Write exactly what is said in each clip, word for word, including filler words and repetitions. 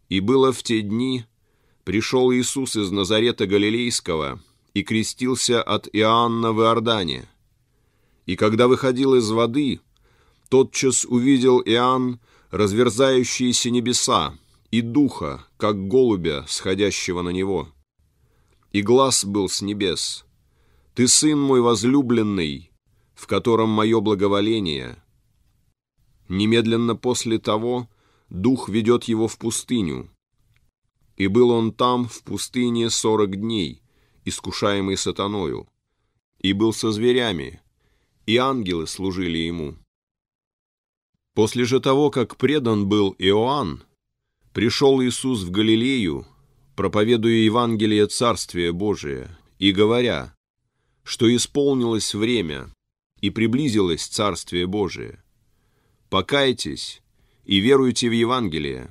И было в те дни, пришел Иисус из Назарета Галилейского и крестился от Иоанна в Иордане. И когда выходил из воды, тотчас увидел Иоанн разверзающиеся небеса и духа, как голубя, сходящего на него. И глас был с небес: «Ты сын мой возлюбленный, в котором мое благоволение». Немедленно после того дух ведет его в пустыню. И был он там, в пустыне, сорок дней, искушаемый сатаною, и был со зверями, и ангелы служили ему. После же того, как предан был Иоанн, пришел Иисус в Галилею, проповедуя Евангелие Царствия Божия, и говоря, что исполнилось время, и приблизилось Царствие Божие. Покайтесь и веруйте в Евангелие.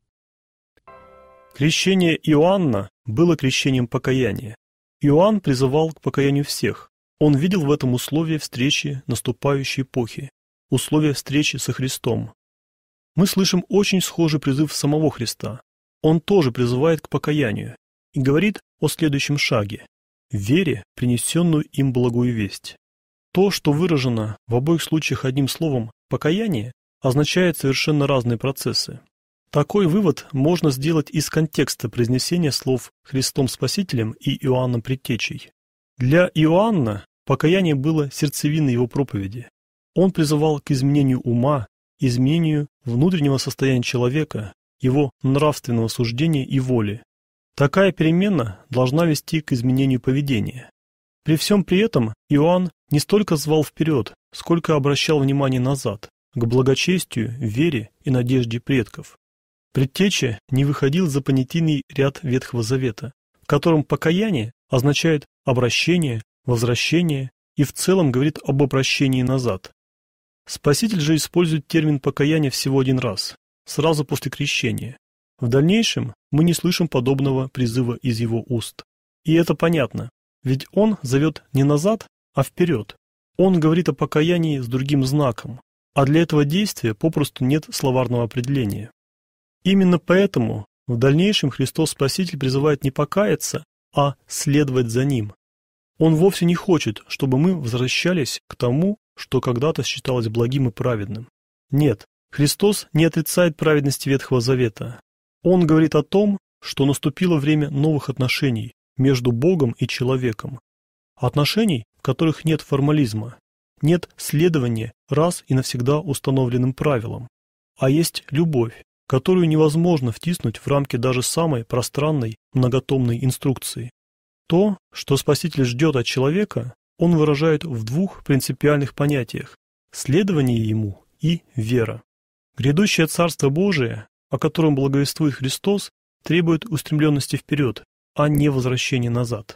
Крещение Иоанна было крещением покаяния. Иоанн призывал к покаянию всех. Он видел в этом условие встречи наступающей эпохи, условие встречи со Христом. Мы слышим очень схожий призыв самого Христа. Он тоже призывает к покаянию и говорит о следующем шаге – вере, принесенную им благую весть. То, что выражено в обоих случаях одним словом «покаяние», означает совершенно разные процессы. Такой вывод можно сделать из контекста произнесения слов Христом Спасителем и Иоанном Предтечей. Для Иоанна покаяние было сердцевиной его проповеди. Он призывал к изменению ума, изменению внутреннего состояния человека, его нравственного суждения и воли. Такая перемена должна вести к изменению поведения. При всем при этом Иоанн не столько звал вперед, сколько обращал внимание назад, к благочестию, вере и надежде предков. Предтеча не выходил за понятийный ряд Ветхого Завета, в котором покаяние означает обращение, возвращение и в целом говорит об обращении назад. Спаситель же использует термин покаяние всего один раз, сразу после крещения. В дальнейшем мы не слышим подобного призыва из его уст. И это понятно, ведь он зовет не назад, а вперед. Он говорит о покаянии с другим знаком, а для этого действия попросту нет словарного определения. Именно поэтому в дальнейшем Христос Спаситель призывает не покаяться, а следовать за Ним. Он вовсе не хочет, чтобы мы возвращались к тому, что когда-то считалось благим и праведным. Нет, Христос не отрицает праведности Ветхого Завета. Он говорит о том, что наступило время новых отношений между Богом и человеком. Отношений, в которых нет формализма, нет следования раз и навсегда установленным правилам, а есть любовь, которую невозможно втиснуть в рамки даже самой пространной многотомной инструкции. То, что Спаситель ждет от человека, он выражает в двух принципиальных понятиях – следование ему и вера. Грядущее Царство Божие, о котором благовествует Христос, требует устремленности вперед, а не возвращения назад.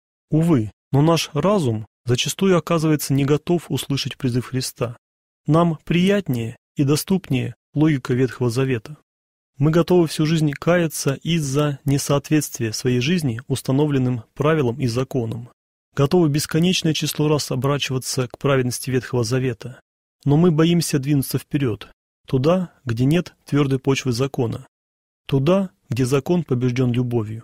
Увы, но наш разум зачастую оказывается не готов услышать призыв Христа. Нам приятнее и доступнее логика Ветхого Завета. Мы готовы всю жизнь каяться из-за несоответствия своей жизни установленным правилам и законам. Готовы бесконечное число раз обращаться к праведности Ветхого Завета. Но мы боимся двинуться вперед, туда, где нет твердой почвы закона, туда, где закон побежден любовью.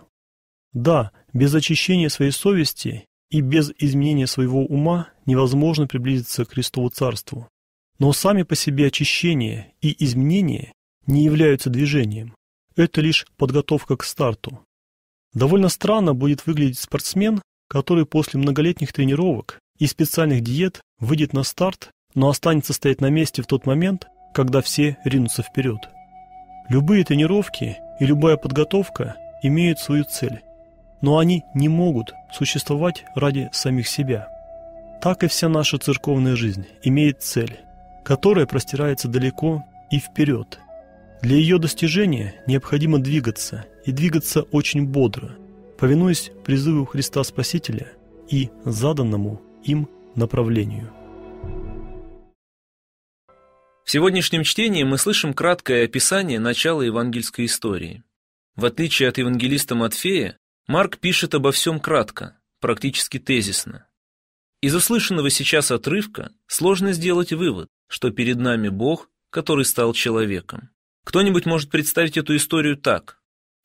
Да, без очищения своей совести и без изменения своего ума невозможно приблизиться к Христову Царству. Но сами по себе очищение и изменение не являются движением. Это лишь подготовка к старту. Довольно странно будет выглядеть спортсмен, который после многолетних тренировок и специальных диет выйдет на старт, но останется стоять на месте в тот момент, когда все ринутся вперед. Любые тренировки и любая подготовка имеют свою цель, но они не могут существовать ради самих себя. Так и вся наша церковная жизнь имеет цель, которая простирается далеко и вперед. Для ее достижения необходимо двигаться, и двигаться очень бодро, повинуясь призыву Христа Спасителя и заданному им направлению. В сегодняшнем чтении мы слышим краткое описание начала евангельской истории. В отличие от евангелиста Матфея, Марк пишет обо всем кратко, практически тезисно. Из услышанного сейчас отрывка сложно сделать вывод, что перед нами Бог, который стал человеком. Кто-нибудь может представить эту историю так.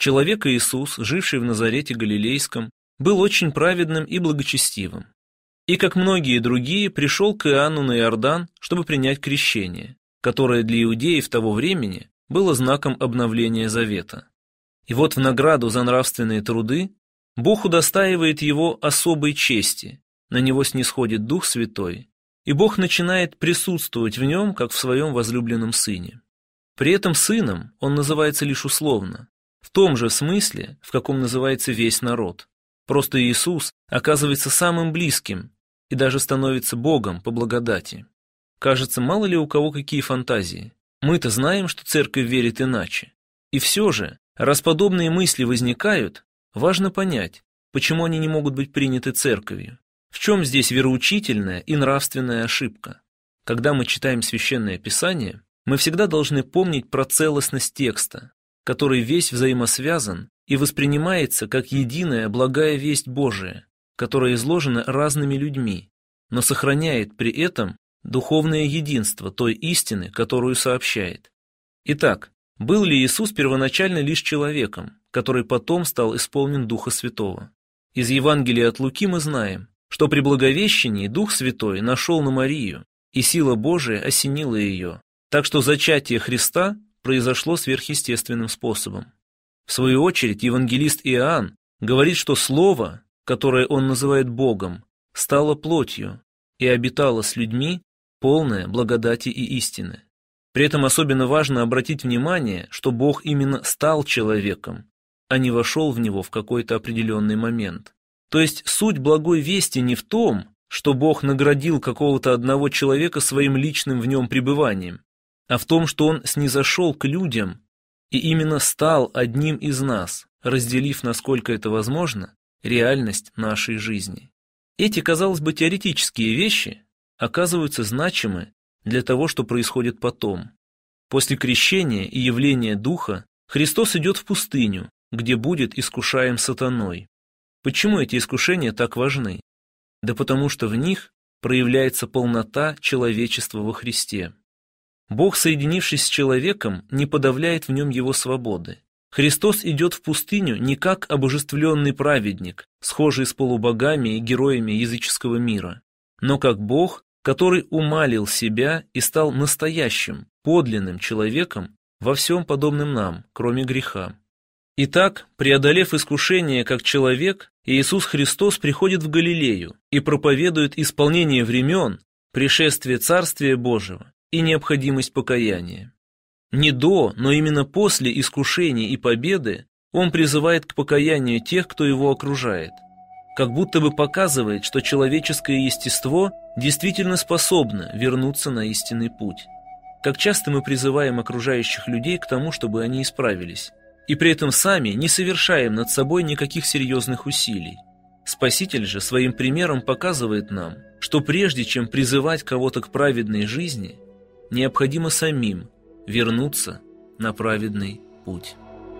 Человек Иисус, живший в Назарете Галилейском, был очень праведным и благочестивым. И, как многие другие, пришел к Иоанну на Иордан, чтобы принять крещение, которое для иудеев того времени было знаком обновления завета. И вот в награду за нравственные труды Бог удостаивает его особой чести, на него снисходит Дух Святой, и Бог начинает присутствовать в нем, как в своем возлюбленном Сыне. При этом Сыном он называется лишь условно, в том же смысле, в каком называется весь народ. Просто Иисус оказывается самым близким и даже становится Богом по благодати. Кажется, мало ли у кого какие фантазии. Мы-то знаем, что церковь верит иначе. И все же, раз подобные мысли возникают, важно понять, почему они не могут быть приняты церковью. В чем здесь вероучительная и нравственная ошибка? Когда мы читаем Священное Писание, мы всегда должны помнить про целостность текста, который весь взаимосвязан и воспринимается как единая благая весть Божия, которая изложена разными людьми, но сохраняет при этом духовное единство той истины, которую сообщает. Итак, был ли Иисус первоначально лишь человеком, который потом стал исполнен Духа Святого? Из Евангелия от Луки мы знаем, что при Благовещении Дух Святой нашел на Марию, и сила Божия осенила ее, так что зачатие Христа произошло сверхъестественным способом. В свою очередь, евангелист Иоанн говорит, что Слово, которое он называет Богом, стало плотью и обитало с людьми, полное благодати и истины. При этом особенно важно обратить внимание, что Бог именно стал человеком, а не вошел в него в какой-то определенный момент. То есть суть благой вести не в том, что Бог наградил какого-то одного человека своим личным в нем пребыванием, а в том, что Он снизошел к людям и именно стал одним из нас, разделив, насколько это возможно, реальность нашей жизни. Эти, казалось бы, теоретические вещи оказываются значимы для того, что происходит потом. После крещения и явления Духа Христос идет в пустыню, где будет искушаем сатаной. Почему эти искушения так важны? Да потому что в них проявляется полнота человечества во Христе. Бог, соединившись с человеком, не подавляет в нем его свободы. Христос идет в пустыню не как обожествленный праведник, схожий с полубогами и героями языческого мира, но как Бог, который умалил себя и стал настоящим, подлинным человеком во всем подобным нам, кроме греха. Итак, преодолев искушение как человек, Иисус Христос приходит в Галилею и проповедует исполнение времен, пришествие Царствия Божьего и необходимость покаяния. Не до, но именно после искушений и победы Он призывает к покаянию тех, кто Его окружает, как будто бы показывает, что человеческое естество действительно способно вернуться на истинный путь. Как часто мы призываем окружающих людей к тому, чтобы они исправились, и при этом сами не совершаем над собой никаких серьезных усилий. Спаситель же своим примером показывает нам, что прежде чем призывать кого-то к праведной жизни, необходимо самим вернуться на праведный путь.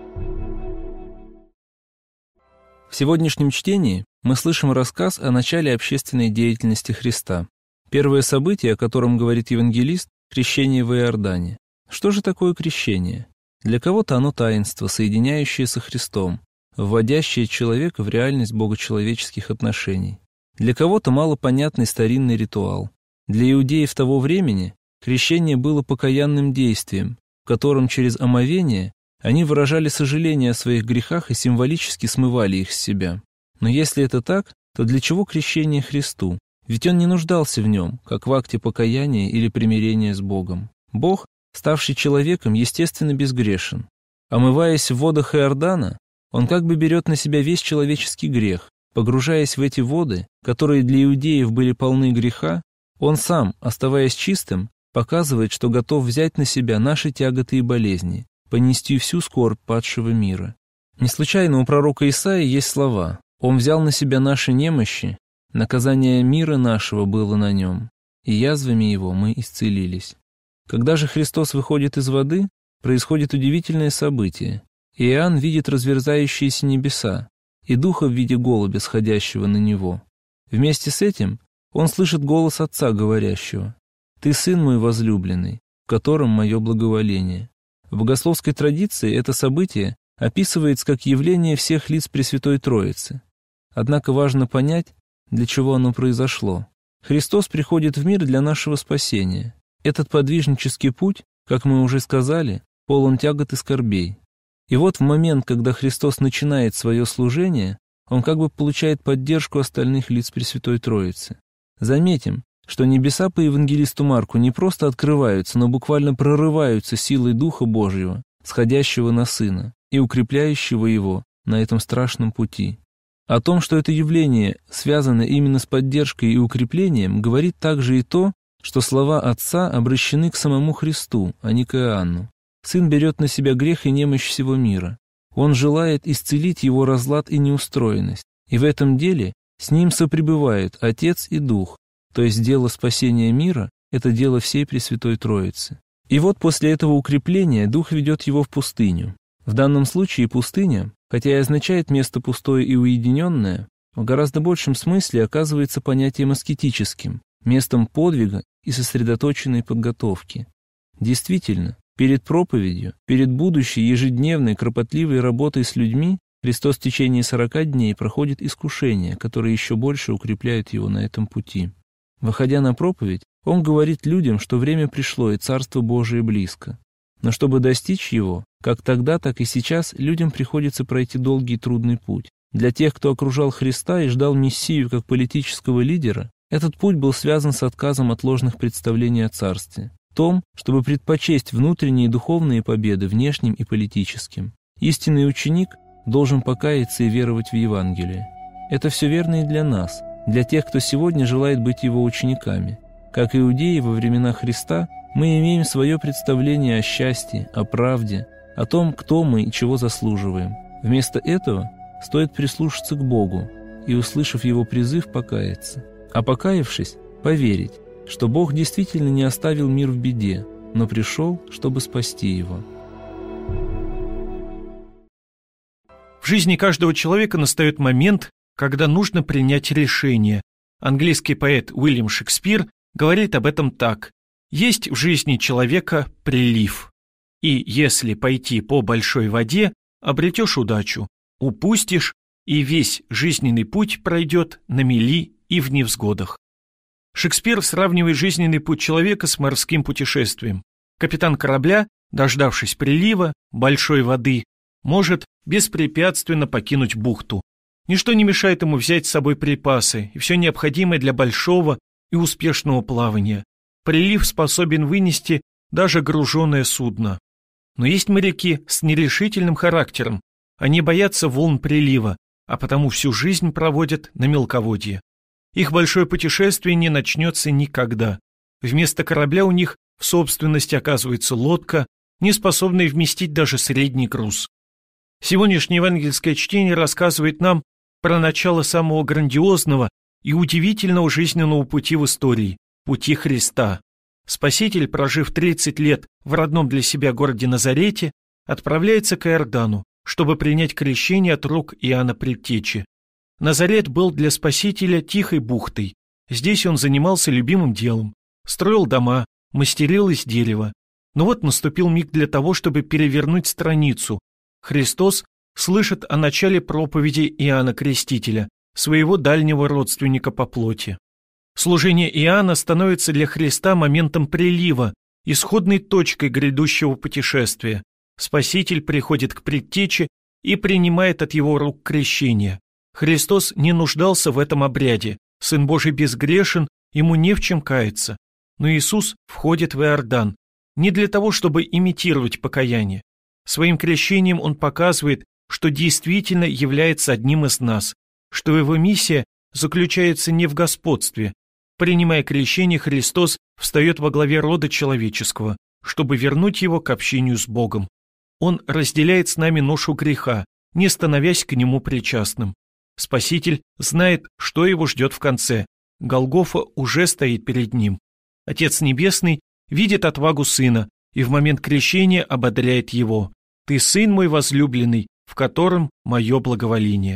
В сегодняшнем чтении мы слышим рассказ о начале общественной деятельности Христа. Первое событие, о котором говорит евангелист, — крещение в Иордане. Что же такое крещение? Для кого-то оно таинство, соединяющее со Христом, вводящее человека в реальность богочеловеческих отношений. Для кого-то малопонятный старинный ритуал. Для иудеев того времени крещение было покаянным действием, в котором через омовение они выражали сожаление о своих грехах и символически смывали их с себя. Но если это так, то для чего крещение Христу? Ведь он не нуждался в нем, как в акте покаяния или примирения с Богом. Бог, ставший человеком, естественно безгрешен. Омываясь в водах Иордана, он как бы берет на себя весь человеческий грех. Погружаясь в эти воды, которые для иудеев были полны греха, он сам, оставаясь чистым, показывает, что готов взять на себя наши тяготы и болезни, понести всю скорбь падшего мира. Не случайно у пророка Исаии есть слова: «Он взял на себя наши немощи, наказание мира нашего было на нем, и язвами его мы исцелились». Когда же Христос выходит из воды, происходит удивительное событие. Иоанн видит разверзающиеся небеса и Духа в виде голубя, сходящего на него. Вместе с этим он слышит голос Отца, говорящего: «Ты Сын мой возлюбленный, в котором мое благоволение». В богословской традиции это событие описывается как явление всех лиц Пресвятой Троицы. Однако важно понять, для чего оно произошло. Христос приходит в мир для нашего спасения. Этот подвижнический путь, как мы уже сказали, полон тягот и скорбей. И вот в момент, когда Христос начинает свое служение, Он как бы получает поддержку остальных лиц Пресвятой Троицы. Заметим, что небеса по евангелисту Марку не просто открываются, но буквально прорываются силой Духа Божьего, сходящего на Сына и укрепляющего Его на этом страшном пути. О том, что это явление связано именно с поддержкой и укреплением, говорит также и то, что слова Отца обращены к самому Христу, а не к Иоанну. Сын берет на себя грех и немощь всего мира. Он желает исцелить его разлад и неустроенность, и в этом деле с ним сопребывают Отец и Дух, то есть дело спасения мира — это дело всей Пресвятой Троицы. И вот после этого укрепления Дух ведет его в пустыню. В данном случае пустыня, хотя и означает место пустое и уединенное, в гораздо большем смысле оказывается понятием аскетическим, местом подвига и сосредоточенной подготовки. Действительно, перед проповедью, перед будущей ежедневной кропотливой работой с людьми Христос в течение сорока дней проходит искушения, которые еще больше укрепляют его на этом пути. Выходя на проповедь, Он говорит людям, что время пришло и Царство Божие близко. Но чтобы достичь его, как тогда, так и сейчас, людям приходится пройти долгий и трудный путь. Для тех, кто окружал Христа и ждал Мессию как политического лидера, этот путь был связан с отказом от ложных представлений о Царстве, в том, чтобы предпочесть внутренние духовные победы внешним и политическим. Истинный ученик должен покаяться и веровать в Евангелие. Это все верно и для нас, для тех, кто сегодня желает быть его учениками. Как иудеи во времена Христа, мы имеем свое представление о счастье, о правде, о том, кто мы и чего заслуживаем. Вместо этого стоит прислушаться к Богу и, услышав Его призыв, покаяться. А покаявшись, поверить, что Бог действительно не оставил мир в беде, но пришел, чтобы спасти его. В жизни каждого человека настает момент, когда нужно принять решение. Английский поэт Уильям Шекспир говорит об этом так: «Есть в жизни человека прилив, и если пойти по большой воде, обретешь удачу, упустишь, и весь жизненный путь пройдет на мели и в невзгодах». Шекспир сравнивает жизненный путь человека с морским путешествием. Капитан корабля, дождавшись прилива, большой воды, может беспрепятственно покинуть бухту. Ничто не мешает ему взять с собой припасы и все необходимое для большого и успешного плавания. Прилив способен вынести даже груженное судно. Но есть моряки с нерешительным характером. Они боятся волн прилива, а потому всю жизнь проводят на мелководье. Их большое путешествие не начнется никогда. Вместо корабля у них в собственности оказывается лодка, не способная вместить даже средний груз. Сегодняшнее евангельское чтение рассказывает нам про начало самого грандиозного и удивительного жизненного пути в истории – пути Христа. Спаситель, прожив тридцать лет в родном для себя городе Назарете, отправляется к Иордану, чтобы принять крещение от рук Иоанна Предтечи. Назарет был для Спасителя тихой бухтой. Здесь он занимался любимым делом, строил дома, мастерил из дерева. Но вот наступил миг для того, чтобы перевернуть страницу. Христос слышит о начале проповеди Иоанна Крестителя, своего дальнего родственника по плоти. Служение Иоанна становится для Христа моментом прилива, исходной точкой грядущего путешествия. Спаситель приходит к Предтече и принимает от его рук крещение. Христос не нуждался в этом обряде, Сын Божий безгрешен, ему не в чем каяться. Но Иисус входит в Иордан не для того, чтобы имитировать покаяние. Своим крещением Он показывает, что действительно является одним из нас, что его миссия заключается не в господстве. Принимая крещение, Христос встает во главе рода человеческого, чтобы вернуть его к общению с Богом. Он разделяет с нами ношу греха, не становясь к нему причастным. Спаситель знает, что его ждет в конце. Голгофа уже стоит перед ним. Отец Небесный видит отвагу Сына и в момент крещения ободряет его. «Ты Сын мой возлюбленный, в котором мое благоволение».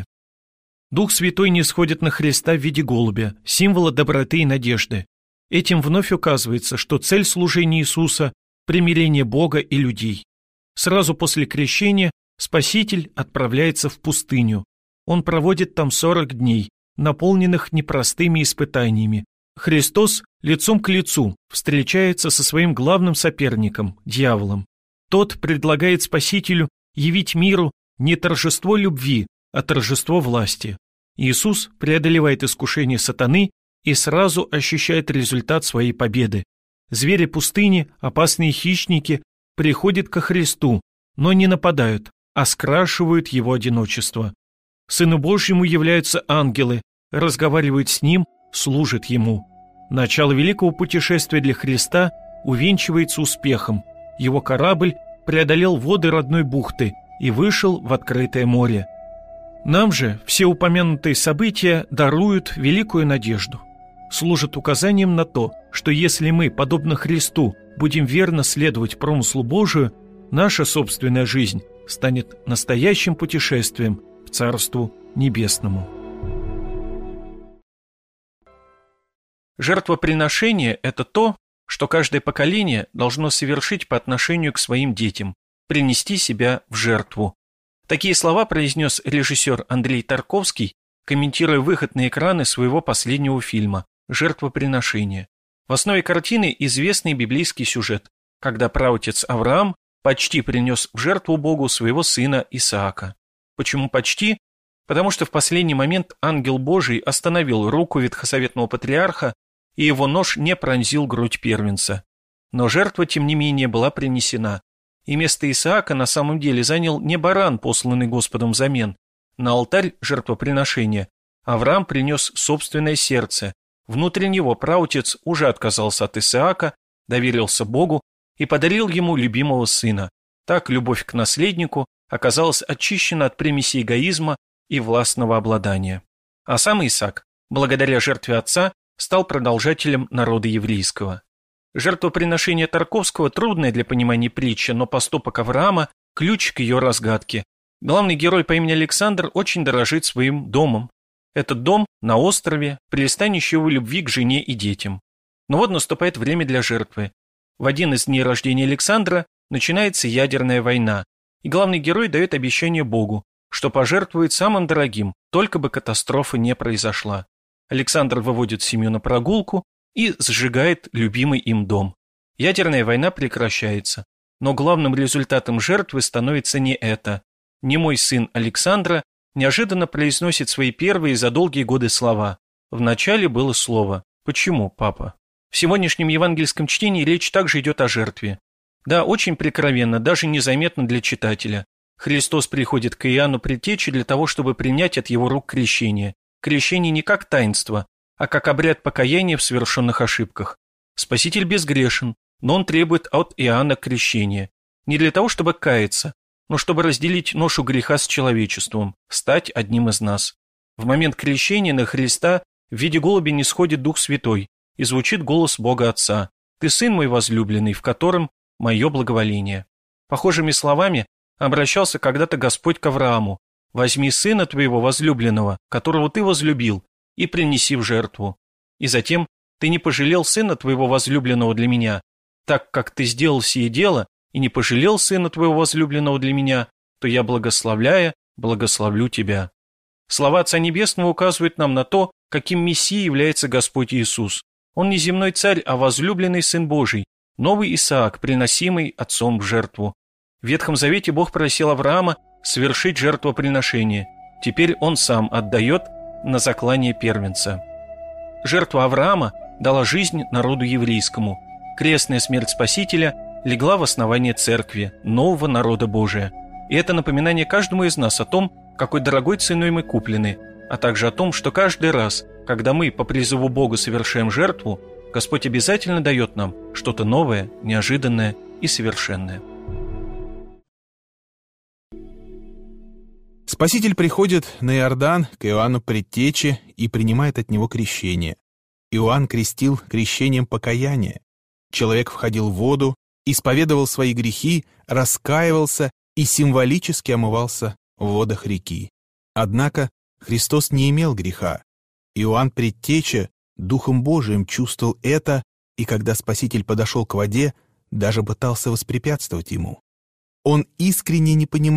Дух Святой нисходит на Христа в виде голубя, символа доброты и надежды. Этим вновь указывается, что цель служения Иисуса – примирение Бога и людей. Сразу после крещения Спаситель отправляется в пустыню. Он проводит там сорок дней, наполненных непростыми испытаниями. Христос лицом к лицу встречается со своим главным соперником, дьяволом. Тот предлагает Спасителю явить миру не торжество любви, а торжество власти. Иисус преодолевает искушение сатаны и сразу ощущает результат своей победы. Звери пустыни, опасные хищники, приходят ко Христу, но не нападают, а скрашивают его одиночество. Сыну Божьему являются ангелы, разговаривают с ним, служат ему. Начало великого путешествия для Христа увенчивается успехом. Его корабль преодолел воды родной бухты и вышел в открытое море. Нам же все упомянутые события даруют великую надежду, служат указанием на то, что если мы, подобно Христу, будем верно следовать промыслу Божию, наша собственная жизнь станет настоящим путешествием к Царству Небесному. Жертвоприношение – это то, что каждое поколение должно совершить по отношению к своим детям, принести себя в жертву. Такие слова произнес режиссер Андрей Тарковский, комментируя выход на экраны своего последнего фильма «Жертвоприношение». В основе картины известный библейский сюжет, когда праотец Авраам почти принес в жертву Богу своего сына Исаака. Почему почти? Потому что в последний момент ангел Божий остановил руку ветхозаветного патриарха, и его нож не пронзил грудь первенца. Но жертва, тем не менее, была принесена, и место Исаака на самом деле занял не баран, посланный Господом взамен. На алтарь жертвоприношения Авраам принес собственное сердце. Внутри него праотец уже отказался от Исаака, доверился Богу и подарил ему любимого сына. Так любовь к наследнику оказалась очищена от примесей эгоизма и властного обладания. А сам Исаак, благодаря жертве отца, стал продолжателем народа еврейского. Жертвоприношение Тарковского – трудная для понимания притча, но поступок Авраама – ключ к ее разгадке. Главный герой по имени Александр очень дорожит своим домом. Этот дом на острове, пристанище его любви к жене и детям. Но вот наступает время для жертвы. В один из дней рождения Александра начинается ядерная война, и главный герой дает обещание Богу, что пожертвует самым дорогим, только бы катастрофа не произошла. Александр выводит семью на прогулку и сжигает любимый им дом. Ядерная война прекращается, но главным результатом жертвы становится не это. Немой сын Александра неожиданно произносит свои первые за долгие годы слова. Вначале было слово «Почему, папа?». В сегодняшнем евангельском чтении речь также идет о жертве. Да, очень прикровенно, даже незаметно для читателя. Христос приходит к Иоанну Предтече для того, чтобы принять от его рук крещение. Крещение не как таинство, а как обряд покаяния в совершенных ошибках. Спаситель безгрешен, но он требует от Иоанна крещения. Не для того, чтобы каяться, но чтобы разделить ношу греха с человечеством, стать одним из нас. В момент крещения на Христа в виде голубя нисходит Дух Святой, и звучит голос Бога Отца: «Ты сын мой возлюбленный, в котором мое благоволение». Похожими словами обращался когда-то Господь к Аврааму: «Возьми сына твоего возлюбленного, которого ты возлюбил, и принеси в жертву. И затем: ты не пожалел сына твоего возлюбленного для меня. Так как ты сделал сие дело и не пожалел сына твоего возлюбленного для меня, то я, благословляя, благословлю тебя». Слова Отца Небесного указывают нам на то, каким Мессией является Господь Иисус. Он не земной царь, а возлюбленный Сын Божий, новый Исаак, приносимый Отцом в жертву. В Ветхом Завете Бог просил Авраама совершить жертвоприношение. Теперь он сам отдает на заклание первенца. Жертва Авраама дала жизнь народу еврейскому. Крестная смерть Спасителя легла в основание церкви, нового народа Божия. И это напоминание каждому из нас о том, какой дорогой ценой мы куплены, а также о том, что каждый раз, когда мы по призыву Бога совершаем жертву, Господь обязательно дает нам что-то новое, неожиданное и совершенное. Спаситель приходит на Иордан к Иоанну Предтече и принимает от него крещение. Иоанн крестил крещением покаяния. Человек входил в воду, исповедовал свои грехи, раскаивался и символически омывался в водах реки. Однако Христос не имел греха. Иоанн Предтеча Духом Божиим чувствовал это, и когда Спаситель подошел к воде, даже пытался воспрепятствовать ему. Он искренне не понимал,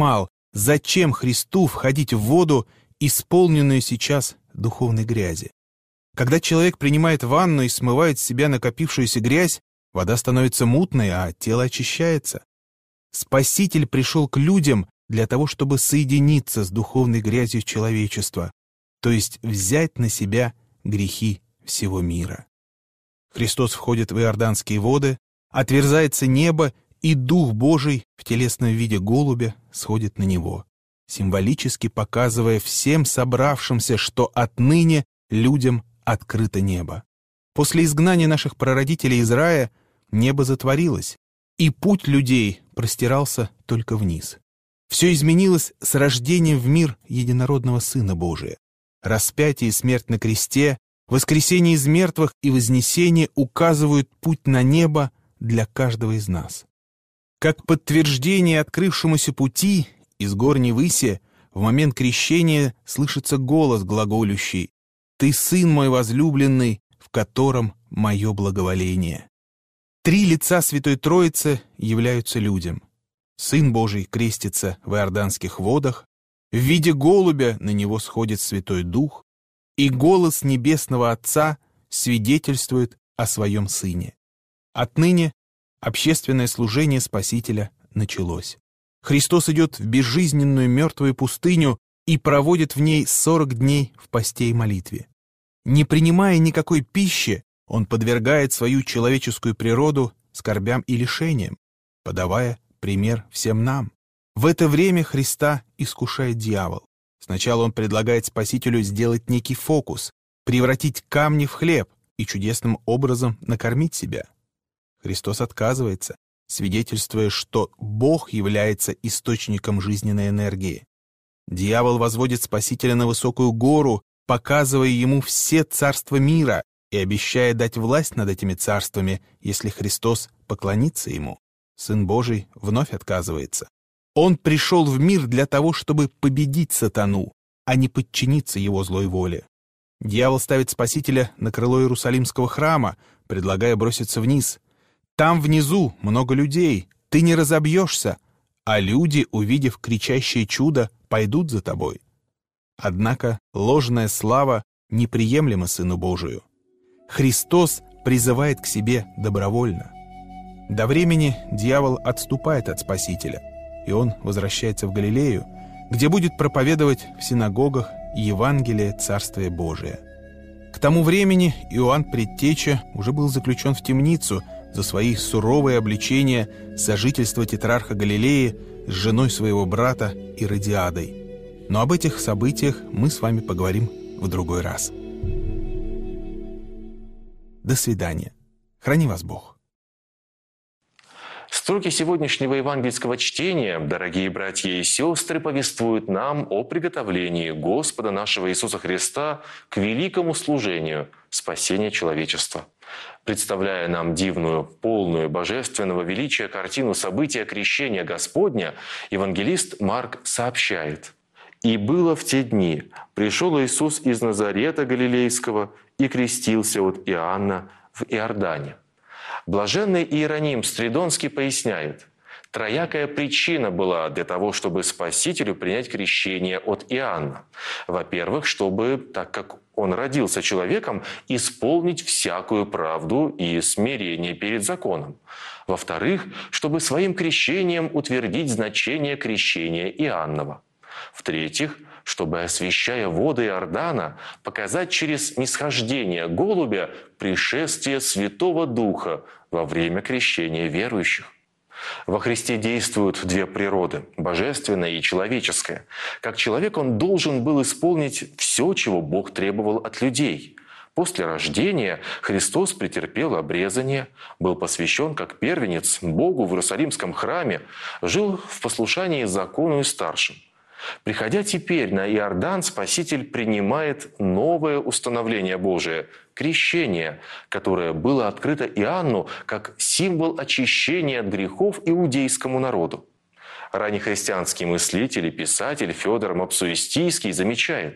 Зачем Христу входить в воду, исполненную сейчас духовной грязи? Когда человек принимает ванну и смывает с себя накопившуюся грязь, вода становится мутной, а тело очищается. Спаситель пришел к людям для того, чтобы соединиться с духовной грязью человечества, то есть взять на себя грехи всего мира. Христос входит в иорданские воды, отверзается небо, и Дух Божий в телесном виде голубя сходит на него, символически показывая всем собравшимся, что отныне людям открыто небо. После изгнания наших прародителей из рая небо затворилось, и путь людей простирался только вниз. Все изменилось с рождением в мир единородного Сына Божия. Распятие и смерть на кресте, воскресение из мертвых и вознесение указывают путь на небо для каждого из нас. Как подтверждение открывшемуся пути из горней выси в момент крещения слышится голос глаголющий: «Ты Сын мой возлюбленный, в котором мое благоволение». Три лица Святой Троицы являются людям. Сын Божий крестится в иорданских водах, в виде голубя на него сходит Святой Дух, и голос Небесного Отца свидетельствует о своем Сыне. Отныне общественное служение Спасителя началось. Христос идет в безжизненную мертвую пустыню и проводит в ней сорок дней в посте и молитве. Не принимая никакой пищи, Он подвергает свою человеческую природу скорбям и лишениям, подавая пример всем нам. В это время Христа искушает дьявол. Сначала он предлагает Спасителю сделать некий фокус, превратить камни в хлеб и чудесным образом накормить себя. Христос отказывается, свидетельствуя, что Бог является источником жизненной энергии. Дьявол возводит Спасителя на высокую гору, показывая ему все царства мира и обещая дать власть над этими царствами, если Христос поклонится ему. Сын Божий вновь отказывается. Он пришел в мир для того, чтобы победить сатану, а не подчиниться его злой воле. Дьявол ставит Спасителя на крыло Иерусалимского храма, предлагая броситься вниз. Там внизу много людей, ты не разобьешься, а люди, увидев кричащее чудо, пойдут за тобой. Однако ложная слава неприемлема Сыну Божию. Христос призывает к себе добровольно. До времени дьявол отступает от Спасителя, и он возвращается в Галилею, где будет проповедовать в синагогах Евангелие Царствия Божия. К тому времени Иоанн Предтеча уже был заключен в темницу за свои суровые обличения сожительства тетрарха Галилеи с женой своего брата Иродиадой. Но об этих событиях мы с вами поговорим в другой раз. До свидания. Храни вас Бог. Строки сегодняшнего евангельского чтения, дорогие братья и сестры, повествуют нам о приготовлении Господа нашего Иисуса Христа к великому служению спасения человечества. Представляя нам дивную, полную божественного величия картину события крещения Господня, евангелист Марк сообщает: «И было в те дни, пришел Иисус из Назарета Галилейского и крестился от Иоанна в Иордане». Блаженный Иероним Стридонский поясняет: троякая причина была для того, чтобы Спасителю принять крещение от Иоанна. Во-первых, чтобы, так как он родился человеком, исполнить всякую правду и смирение перед законом. Во-вторых, чтобы своим крещением утвердить значение крещения Иоаннова. В-третьих, чтобы, освящая воды Иордана, показать через нисхождение голубя пришествие Святого Духа во время крещения верующих. Во Христе действуют две природы – божественная и человеческая. Как человек он должен был исполнить все, чего Бог требовал от людей. После рождения Христос претерпел обрезание, был посвящен как первенец Богу в Иерусалимском храме, жил в послушании закону и старшим. Приходя теперь на Иордан, Спаситель принимает новое установление Божие – крещение, которое было открыто Иоанну как символ очищения от грехов иудейскому народу. Раннехристианский мыслитель и писатель Федор Мапсуистийский замечает: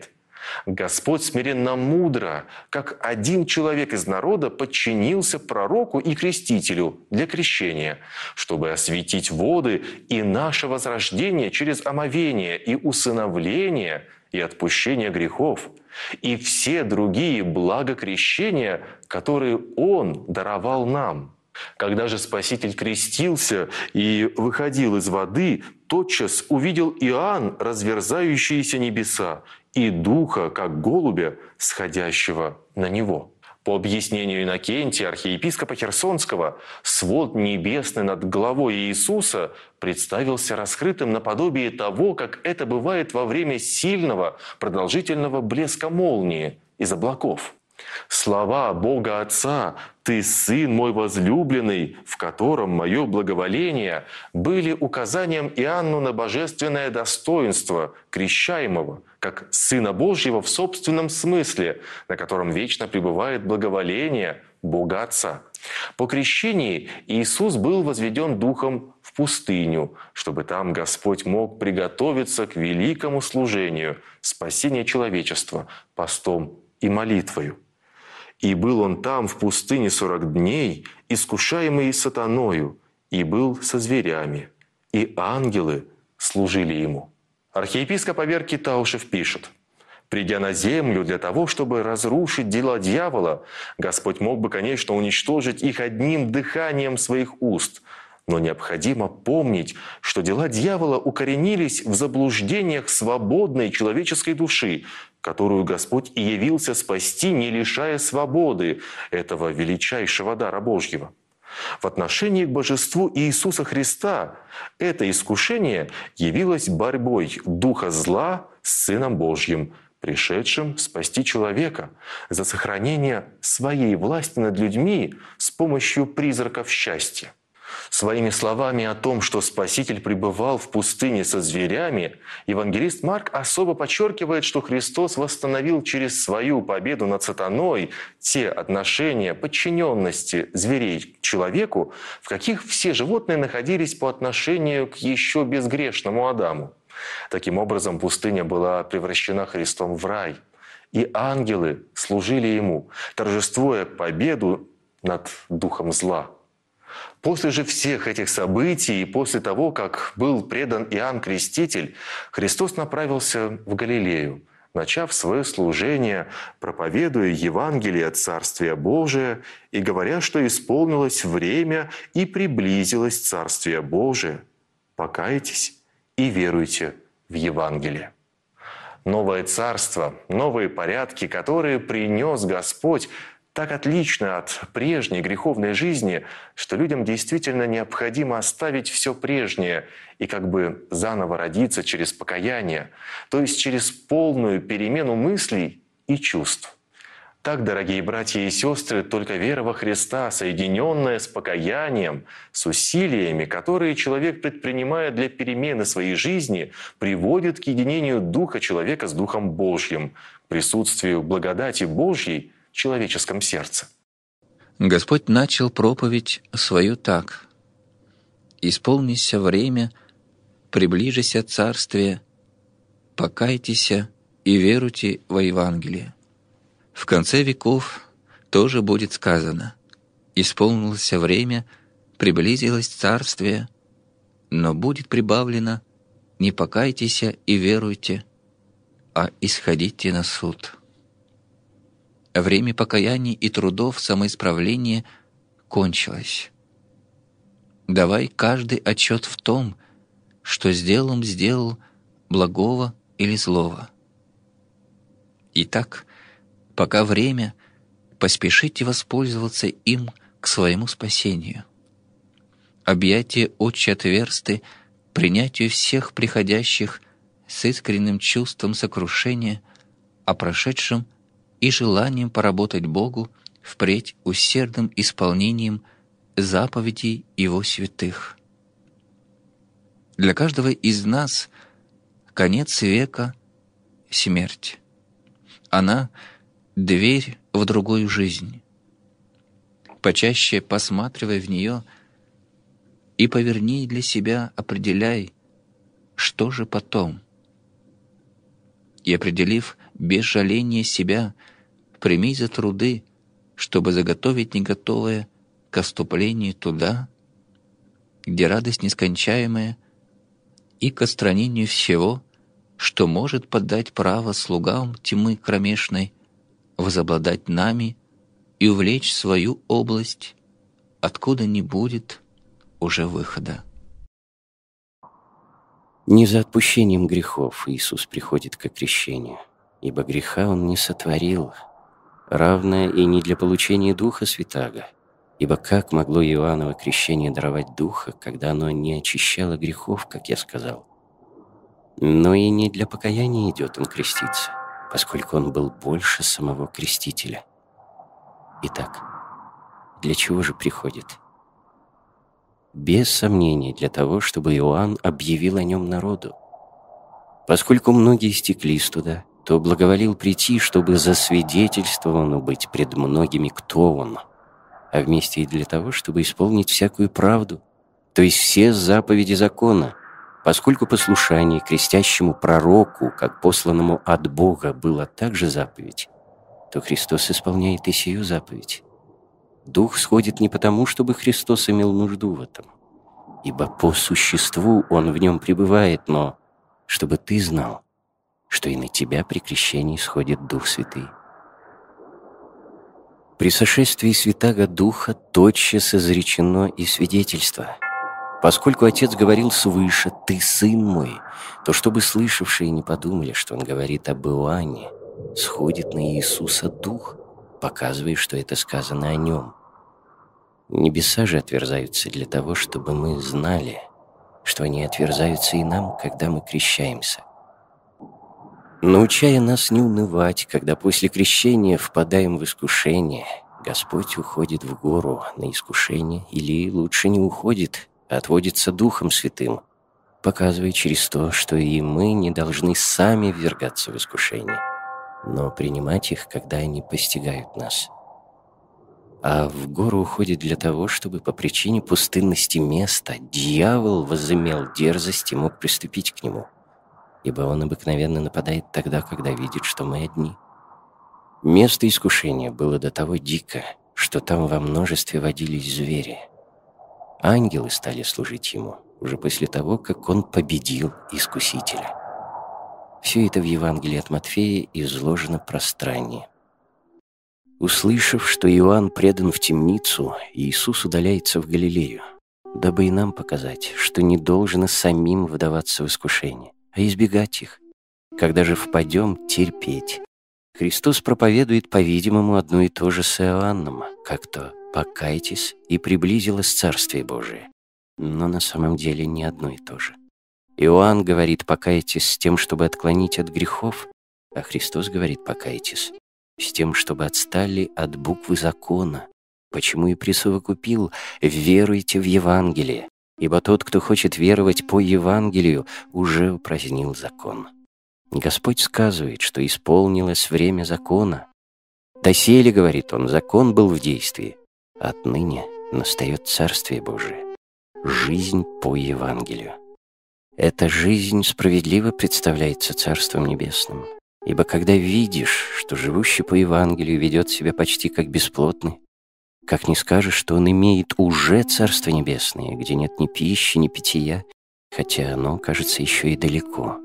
Господь смиренно мудро, как один человек из народа, подчинился пророку и крестителю для крещения, чтобы осветить воды и наше возрождение через омовение и усыновление и отпущение грехов, и все другие блага крещения, которые Он даровал нам. Когда же Спаситель крестился и выходил из воды, тотчас увидел Иоанн разверзающиеся небеса и Духа, как голубя, сходящего на него. По объяснению Иннокентия, архиепископа Херсонского, свод небесный над головой Иисуса представился раскрытым наподобие того, как это бывает во время сильного продолжительного блеска молнии из облаков. Слова Бога Отца «Ты Сын мой возлюбленный, в котором мое благоволение» были указанием Иоанну на божественное достоинство крещаемого, как Сына Божьего в собственном смысле, на котором вечно пребывает благоволение Бога Отца. По крещении Иисус был возведен Духом в пустыню, чтобы там Господь мог приготовиться к великому служению спасения человечества постом и молитвою. И был он там в пустыне сорок дней, искушаемый сатаною, и был со зверями, и ангелы служили ему». Архиепископ Аверкий Таушев пишет: «Придя на землю для того, чтобы разрушить дела дьявола, Господь мог бы, конечно, уничтожить их одним дыханием своих уст, но необходимо помнить, что дела дьявола укоренились в заблуждениях свободной человеческой души, которую Господь и явился спасти, не лишая свободы этого величайшего дара Божьего. В отношении к божеству Иисуса Христа это искушение явилось борьбой духа зла с Сыном Божьим, пришедшим спасти человека за сохранение своей власти над людьми с помощью призраков счастья. Своими словами о том, что Спаситель пребывал в пустыне со зверями, евангелист Марк особо подчеркивает, что Христос восстановил через свою победу над сатаной те отношения подчиненности зверей к человеку, в каких все животные находились по отношению к еще безгрешному Адаму. Таким образом, пустыня была превращена Христом в рай, и ангелы служили Ему, торжествуя победу над духом зла. После же всех этих событий и после того, как был предан Иоанн Креститель, Христос направился в Галилею, начав свое служение, проповедуя Евангелие от Царствия Божия и говоря, что исполнилось время и приблизилось Царствие Божие. Покайтесь и веруйте в Евангелие. Новое царство, новые порядки, которые принес Господь, так отлично от прежней греховной жизни, что людям действительно необходимо оставить все прежнее и как бы заново родиться через покаяние, то есть через полную перемену мыслей и чувств. Так, дорогие братья и сестры, только вера во Христа, соединенная с покаянием, с усилиями, которые человек предпринимает для перемены своей жизни, приводит к единению духа человека с Духом Божьим, к присутствию благодати Божьей в человеческом сердце. Господь начал проповедь свою так: «Исполнися время, приближися царствие, покайтеся и веруйте во Евангелие». В конце веков тоже будет сказано: «Исполнилось время, приблизилось царствие, но будет прибавлено: не покайтеся и веруйте, а исходите на суд». Время покаяний и трудов самоисправления кончилось. Давай каждый отчет в том, что с делом сделал, благого или злого. Итак, пока время, поспешите воспользоваться им к своему спасению. Объятия Отче отверсты принятию всех приходящих с искренним чувством сокрушения о прошедшем и желанием поработать Богу впредь усердным исполнением заповедей Его святых. Для каждого из нас конец века — смерть. Она — дверь в другую жизнь. Почаще посматривай в нее и поверни для себя, определяй, что же потом. и, определив без жаления себя, прими за труды, чтобы заготовить неготовое к оступлению туда, где радость нескончаемая, и к отстранению всего, что может поддать право слугам тьмы кромешной возобладать нами и увлечь свою область, откуда не будет уже выхода. Не за отпущением грехов Иисус приходит к крещению, ибо греха Он не сотворил, равно и не для получения Духа Святаго, ибо как могло Иоанново крещение даровать Духа, когда оно не очищало грехов, как я сказал? Но и не для покаяния идет Он креститься, поскольку Он был больше самого Крестителя. Итак, для чего же приходит? Без сомнения, для того, чтобы Иоанн объявил о нем народу. Поскольку многие стеклись туда, то благоволил прийти, чтобы засвидетельствовано быть пред многими, кто он, а вместе и для того, чтобы исполнить всякую правду, то есть все заповеди закона, поскольку послушание крестящему пророку, как посланному от Бога, было также заповедь, то Христос исполняет и сию заповедь. Дух сходит не потому, чтобы Христос имел нужду в этом, ибо по существу Он в нем пребывает, но чтобы ты знал, что и на тебя при крещении сходит Дух Святый. При сошествии Святаго Духа тотчас изречено и свидетельство. Поскольку Отец говорил свыше «Ты, Сын мой», то чтобы слышавшие не подумали, что Он говорит об Иоанне, сходит на Иисуса Дух, показывая, что это сказано о Нем. Небеса же отверзаются для того, чтобы мы знали, что они отверзаются и нам, когда мы крещаемся. Научая нас не унывать, когда после крещения впадаем в искушение, Господь уходит в гору на искушение, или лучше не уходит, а отводится Духом Святым, показывая через то, что и мы не должны сами ввергаться в искушение, но принимать их, когда они постигают нас. А в гору уходит для того, чтобы по причине пустынности места дьявол возымел дерзость и мог приступить к нему, ибо он обыкновенно нападает тогда, когда видит, что мы одни. Место искушения было до того дико, что там во множестве водились звери. Ангелы стали служить ему уже после того, как он победил искусителя. Все это в Евангелии от Матфея изложено пространнее. Услышав, что Иоанн предан в темницу, Иисус удаляется в Галилею, дабы и нам показать, что не должно самим вдаваться в искушение, а избегать их. Когда же впадем, терпеть. Христос проповедует, по-видимому, одно и то же с Иоанном, как то «покайтесь, и приблизилось Царствие Божие». Но на самом деле не одно и то же. Иоанн говорит «покайтесь» с тем, чтобы отклонить от грехов, а Христос говорит «покайтесь» с тем, чтобы отстали от буквы закона, почему и присовокупил «веруйте в Евангелие», ибо тот, кто хочет веровать по Евангелию, уже упразднил закон. Господь сказывает, что исполнилось время закона. «Доселе, — говорит Он, — закон был в действии, отныне настает Царствие Божие, жизнь по Евангелию». Эта жизнь справедливо представляется Царством Небесным, ибо когда видишь, что живущий по Евангелию ведет себя почти как бесплотный, как не скажешь, что он имеет уже Царство Небесное, где нет ни пищи, ни питья, хотя оно, кажется, еще и далеко.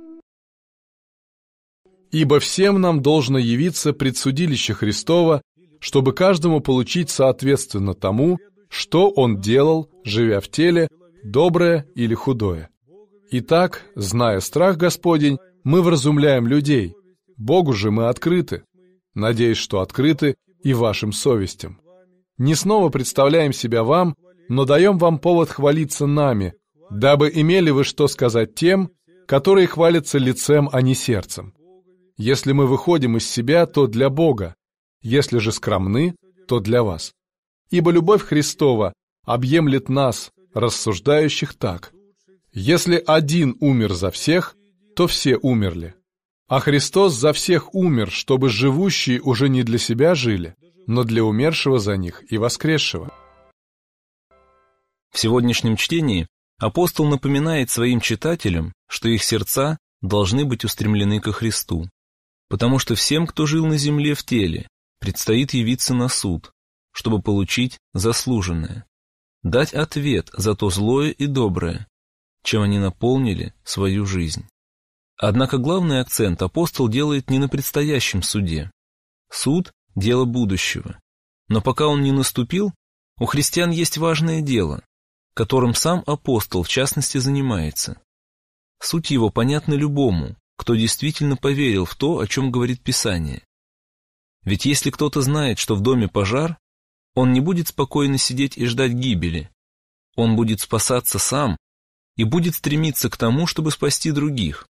«Ибо всем нам должно явиться предсудилище Христово, чтобы каждому получить соответственно тому, что он делал, живя в теле, доброе или худое. Итак, зная страх Господень, мы вразумляем людей, Богу же мы открыты, надеясь, что открыты и вашим совестям. Не снова представляем себя вам, но даем вам повод хвалиться нами, дабы имели вы что сказать тем, которые хвалятся лицем, а не сердцем. Если мы выходим из себя, то для Бога, если же скромны, то для вас. Ибо любовь Христова объемлет нас, рассуждающих так: если один умер за всех, то все умерли. А Христос за всех умер, чтобы живущие уже не для себя жили, но для умершего за них и воскресшего». В сегодняшнем чтении апостол напоминает своим читателям, что их сердца должны быть устремлены ко Христу. потому что всем, кто жил на земле в теле, предстоит явиться на суд, чтобы получить заслуженное, дать ответ за то злое и доброе, чем они наполнили свою жизнь. Однако главный акцент апостол делает не на предстоящем суде. Суд – дело будущего. Но пока он не наступил, у христиан есть важное дело, которым сам апостол в частности занимается. Суть его понятна любому, кто действительно поверил в то, о чем говорит Писание. Ведь если кто-то знает, что в доме пожар, он не будет спокойно сидеть и ждать гибели. Он будет спасаться сам и будет стремиться к тому, чтобы спасти других.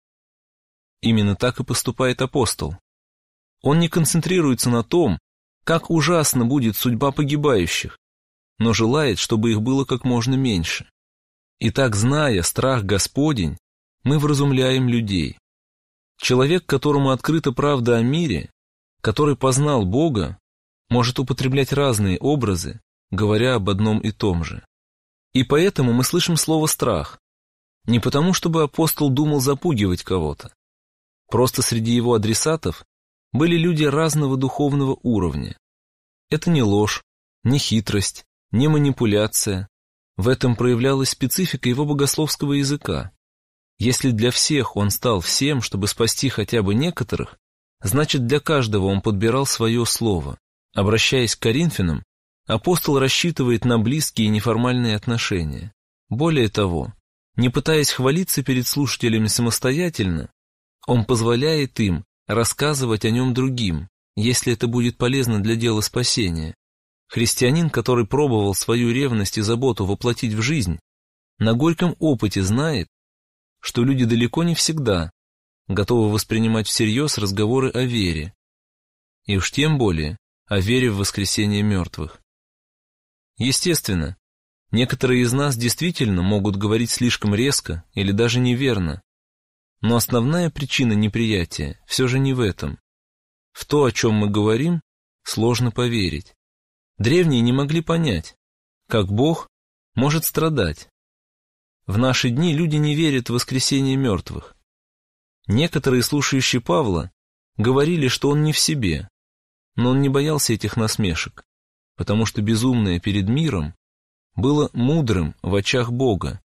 Именно так и поступает апостол. Он не концентрируется на том, как ужасно будет судьба погибающих, но желает, чтобы их было как можно меньше. И так, зная страх Господень, мы вразумляем людей. Человек, которому открыта правда о мире, который познал Бога, может употреблять разные образы, говоря об одном и том же. И поэтому мы слышим слово «страх», не потому, чтобы апостол думал запугивать кого-то. Просто среди его адресатов были люди разного духовного уровня. Это не ложь, не хитрость, не манипуляция. В этом проявлялась специфика его богословского языка. Если для всех он стал всем, чтобы спасти хотя бы некоторых, значит, для каждого он подбирал свое слово. Обращаясь к Коринфянам, апостол рассчитывает на близкие и неформальные отношения. Более того, не пытаясь хвалиться перед слушателями самостоятельно, он позволяет им рассказывать о нем другим, если это будет полезно для дела спасения. Христианин, который пробовал свою ревность и заботу воплотить в жизнь, на горьком опыте знает, что люди далеко не всегда готовы воспринимать всерьез разговоры о вере, и уж тем более о вере в воскресение мертвых. Естественно, некоторые из нас действительно могут говорить слишком резко или даже неверно, но основная причина неприятия все же не в этом. В то, о чем мы говорим, сложно поверить. Древние не могли понять, как Бог может страдать. В наши дни люди не верят в воскресение мертвых. Некоторые, слушающие Павла, говорили, что он не в себе, но он не боялся этих насмешек, потому что безумное перед миром было мудрым в очах Бога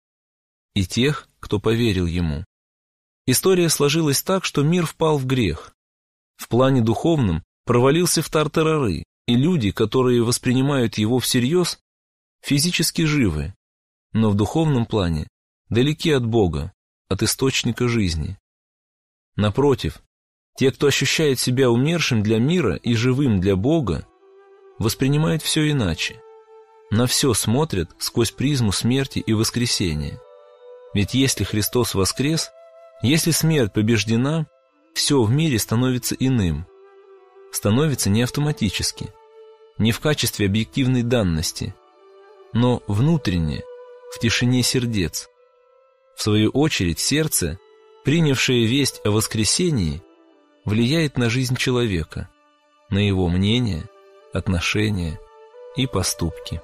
и тех, кто поверил ему. История сложилась так, что мир впал в грех. В плане духовном провалился в тартарары, и люди, которые воспринимают его всерьез, физически живы, но в духовном плане далеки от Бога, от источника жизни. Напротив, те, кто ощущает себя умершим для мира и живым для Бога, воспринимают все иначе. На все смотрят сквозь призму смерти и воскресения. Ведь если Христос воскрес, если смерть побеждена, все в мире становится иным. Становится не автоматически, не в качестве объективной данности, но внутренне, в тишине сердец. В свою очередь, сердце, принявшее весть о воскресении, влияет на жизнь человека, на его мнение, отношения и поступки.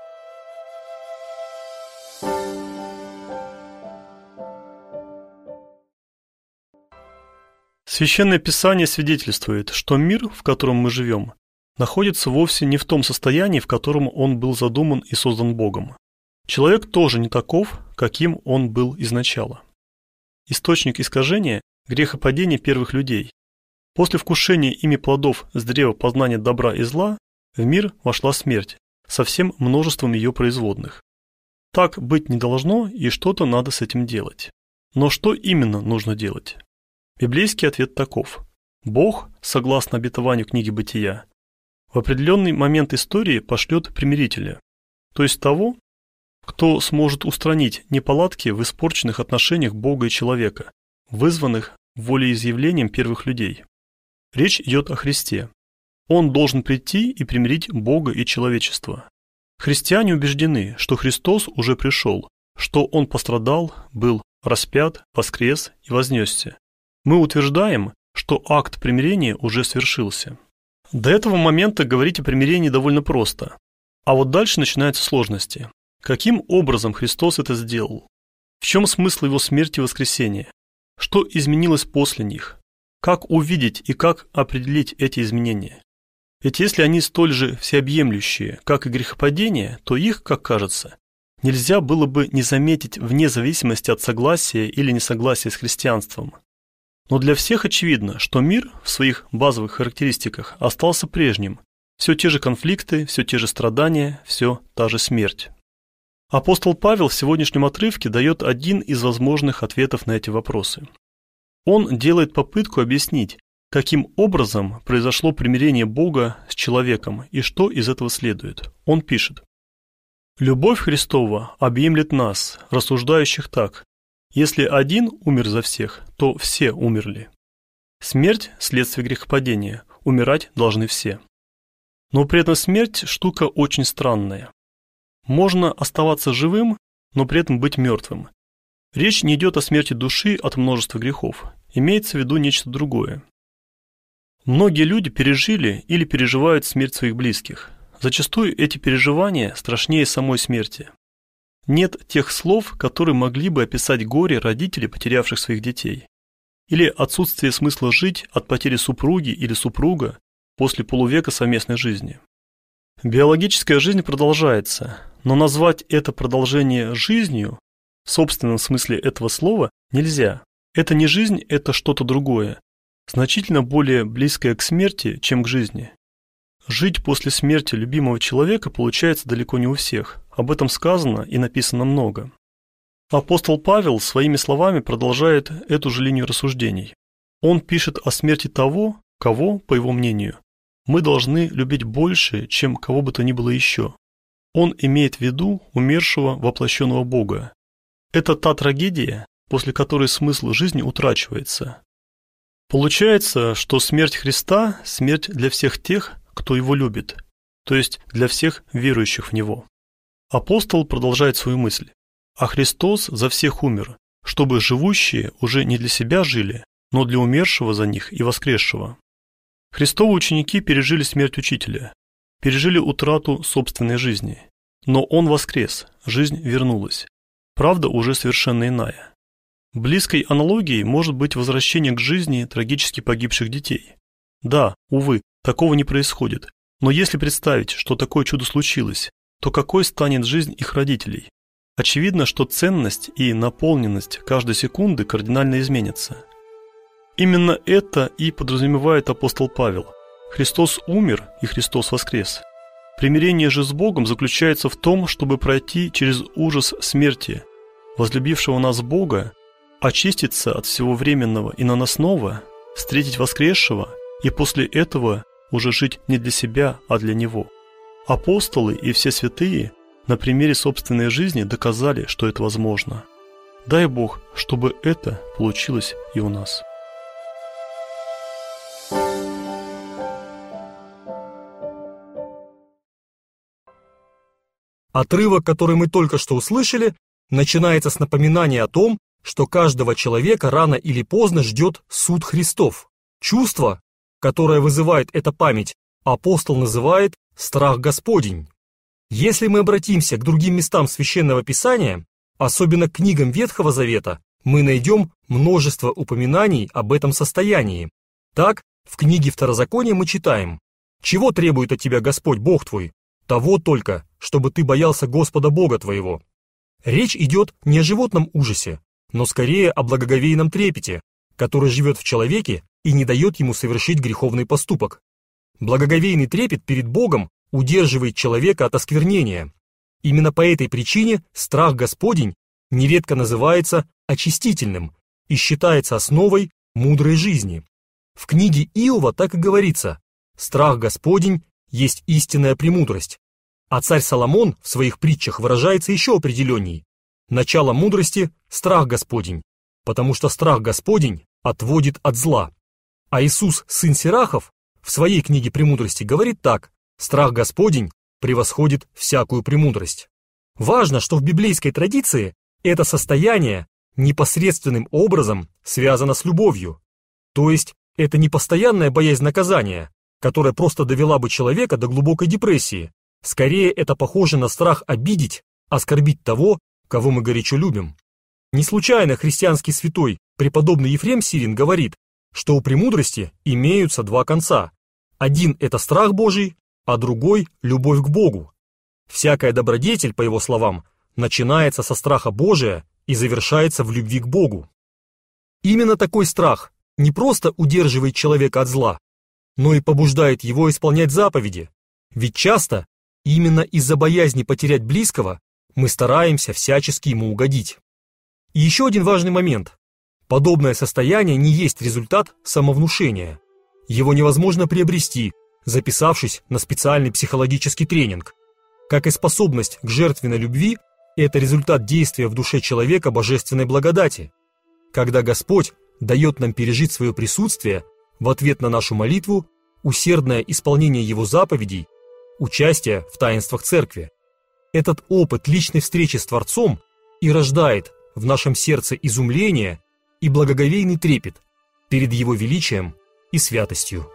Священное Писание свидетельствует, что мир, в котором мы живем, находится вовсе не в том состоянии, в котором он был задуман и создан Богом. Человек тоже не таков, каким он был изначала. Источник искажения – грехопадение первых людей. После вкушения ими плодов с древа познания добра и зла в мир вошла смерть со всем множеством ее производных. Так быть не должно, и что-то надо с этим делать. Но что именно нужно делать? Библейский ответ таков. Бог, согласно обетованию книги Бытия, в определенный момент истории пошлет примирителя, то есть того, кто сможет устранить неполадки в испорченных отношениях Бога и человека, вызванных волеизъявлением первых людей. Речь идет о Христе. Он должен прийти и примирить Бога и человечество. Христиане убеждены, что Христос уже пришел, что Он пострадал, был распят, воскрес и вознесся. Мы утверждаем, что акт примирения уже свершился. До этого момента говорить о примирении довольно просто. А вот дальше начинаются сложности. Каким образом Христос это сделал? В чем смысл Его смерти и воскресения? Что изменилось после них? Как увидеть и как определить эти изменения? Ведь если они столь же всеобъемлющие, как и грехопадение, то их, как кажется, нельзя было бы не заметить вне зависимости от согласия или несогласия с христианством. Но для всех очевидно, что мир в своих базовых характеристиках остался прежним. Все те же конфликты, все те же страдания, все та же смерть. Апостол Павел в сегодняшнем отрывке дает один из возможных ответов на эти вопросы. Он делает попытку объяснить, каким образом произошло примирение Бога с человеком и что из этого следует. Он пишет: «Любовь Христова объемлет нас, рассуждающих так: если один умер за всех, то все умерли. Смерть – следствие грехопадения, умирать должны все». Но при этом смерть – штука очень странная. Можно оставаться живым, но при этом быть мертвым. Речь не идет о смерти души от множества грехов, имеется в виду нечто другое. Многие люди пережили или переживают смерть своих близких. Зачастую эти переживания страшнее самой смерти. Нет тех слов, которые могли бы описать горе родителей, потерявших своих детей. Или отсутствие смысла жить от потери супруги или супруга после полувека совместной жизни. Биологическая жизнь продолжается, но назвать это продолжение жизнью в собственном смысле этого слова нельзя. Это не жизнь, это что-то другое, значительно более близкое к смерти, чем к жизни. Жить после смерти любимого человека получается далеко не у всех. Об этом сказано и написано много. Апостол Павел своими словами продолжает эту же линию рассуждений. Он пишет о смерти того, кого, по его мнению, мы должны любить больше, чем кого бы то ни было еще. Он имеет в виду умершего воплощенного Бога. Это та трагедия, после которой смысл жизни утрачивается. Получается, что смерть Христа – смерть для всех тех, кто его любит, то есть для всех верующих в него. Апостол продолжает свою мысль. А Христос за всех умер, чтобы живущие уже не для себя жили, но для умершего за них и воскресшего. Христовы ученики пережили смерть Учителя, пережили утрату собственной жизни. Но Он воскрес, жизнь вернулась. Правда уже совершенно иная. Близкой аналогией может быть возвращение к жизни трагически погибших детей. Да, увы, такого не происходит. Но если представить, что такое чудо случилось, то какой станет жизнь их родителей? Очевидно, что ценность и наполненность каждой секунды кардинально изменятся. Именно это и подразумевает апостол Павел. Христос умер, и Христос воскрес. Примирение же с Богом заключается в том, чтобы пройти через ужас смерти, возлюбившего нас Бога, очиститься от всего временного и наносного, встретить воскресшего и после этого уже жить не для себя, а для Него. Апостолы и все святые на примере собственной жизни доказали, что это возможно. Дай Бог, чтобы это получилось и у нас. Отрывок, который мы только что услышали, начинается с напоминания о том, что каждого человека рано или поздно ждет суд Христов. Чувство, которое вызывает эта память, апостол называет «страх Господень». Если мы обратимся к другим местам Священного Писания, особенно к книгам Ветхого Завета, мы найдем множество упоминаний об этом состоянии. Так, в книге Второзакония мы читаем: «Чего требует от тебя Господь Бог твой? Того только, чтобы ты боялся Господа Бога твоего». Речь идет не о животном ужасе, но скорее о благоговейном трепете, который живет в человеке и не дает ему совершить греховный поступок. Благоговейный трепет перед Богом удерживает человека от осквернения. Именно по этой причине страх Господень нередко называется очистительным и считается основой мудрой жизни. В книге Иова так и говорится: «Страх Господень есть истинная премудрость». А царь Соломон в своих притчах выражается еще определенней: «Начало мудрости – страх Господень, потому что страх Господень отводит от зла». А Иисус, сын Сирахов, в своей книге «Премудрости» говорит так: «Страх Господень превосходит всякую премудрость». Важно, что в библейской традиции это состояние непосредственным образом связано с любовью. То есть это не постоянная боязнь наказания, которая просто довела бы человека до глубокой депрессии. Скорее, это похоже на страх обидеть, оскорбить того, кого мы горячо любим. Не случайно христианский святой, преподобный Ефрем Сирин, говорит: что у премудрости имеются два конца. Один – это страх Божий, а другой – любовь к Богу. Всякая добродетель, по его словам, начинается со страха Божия и завершается в любви к Богу. Именно такой страх не просто удерживает человека от зла, но и побуждает его исполнять заповеди, ведь часто именно из-за боязни потерять близкого мы стараемся всячески ему угодить. И еще один важный момент. Подобное состояние не есть результат самовнушения. Его невозможно приобрести, записавшись на специальный психологический тренинг. Как и способность к жертвенной любви, это результат действия в душе человека божественной благодати, когда Господь дает нам пережить свое присутствие в ответ на нашу молитву, усердное исполнение Его заповедей, участие в таинствах Церкви. Этот опыт личной встречи с Творцом и рождает в нашем сердце изумление и благоговейный трепет перед Его величием и святостью.